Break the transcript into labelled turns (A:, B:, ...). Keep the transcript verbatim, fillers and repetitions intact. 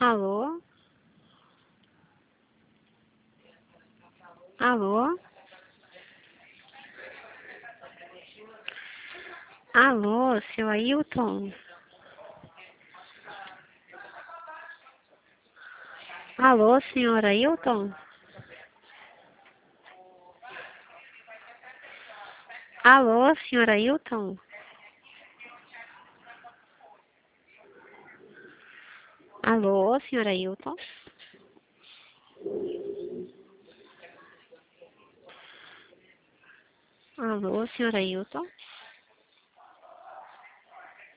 A: Alô? Alô? Alô, seu Ailton? Alô, senhora Ailton? Alô, senhora Ailton? Alô, senhora Ailton? Alô, senhora Ailton?